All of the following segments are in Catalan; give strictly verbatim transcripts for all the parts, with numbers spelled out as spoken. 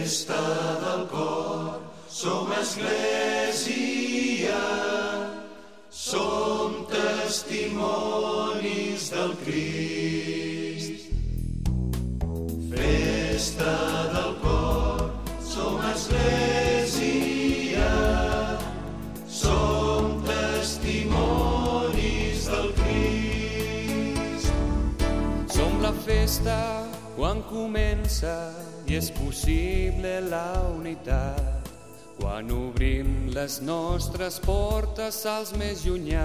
Festa del cor, som església, som testimonis del Crist. Festa del cor, som església, som testimonis del Crist. Som la festa quan comença i és possible la unitat, quan obrim les nostres portes als més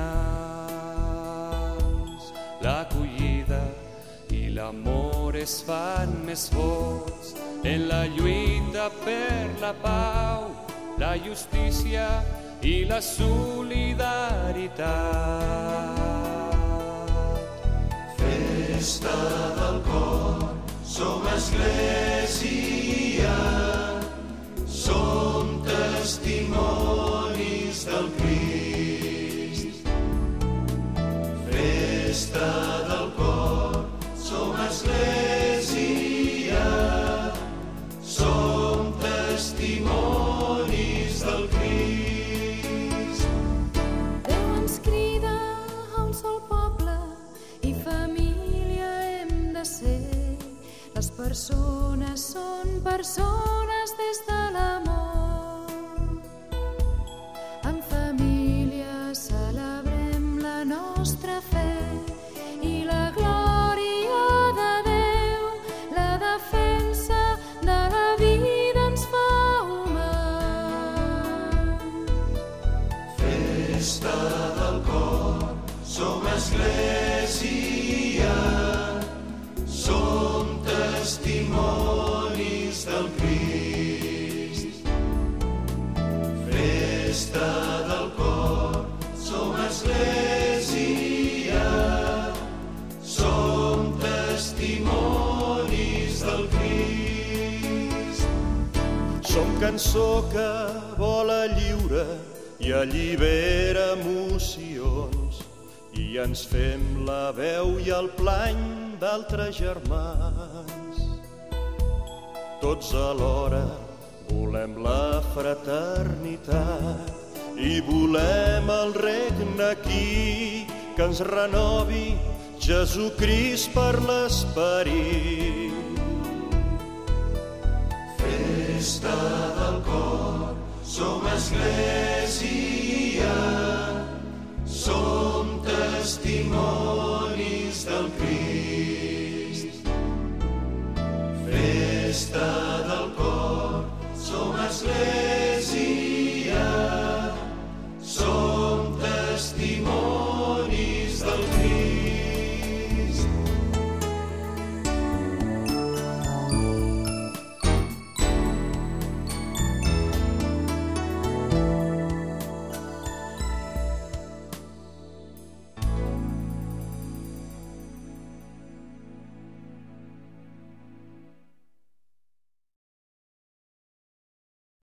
llunyans. L'acollida i l'amor es fan més forts en la lluita per la pau, la justícia i la solidaritat. Festa del cor, som església, som testimonis del Crist. Festa del cor, som església, som testimonis del Crist. Déu ens crida a un sol poble i família hem de ser. Les persones són persones des de l'amor. En família celebrem la nostra fe i la glòria de Déu, la defensa de la vida ens fa humans. Festa del cor, som església, som testimonis del Crist. Festa del cor, som església, som testimonis del Crist. Som cançó que vola lliure i allibera emocions, i ens fem la veu i el plany d'altres germans. Tots alhora volem la fraternitat i volem el regne aquí, que ens renovi Jesucrist per l'esperit. Festa del cor, som església, som testimonis del Crist. Festa del cor, som església, som testimonis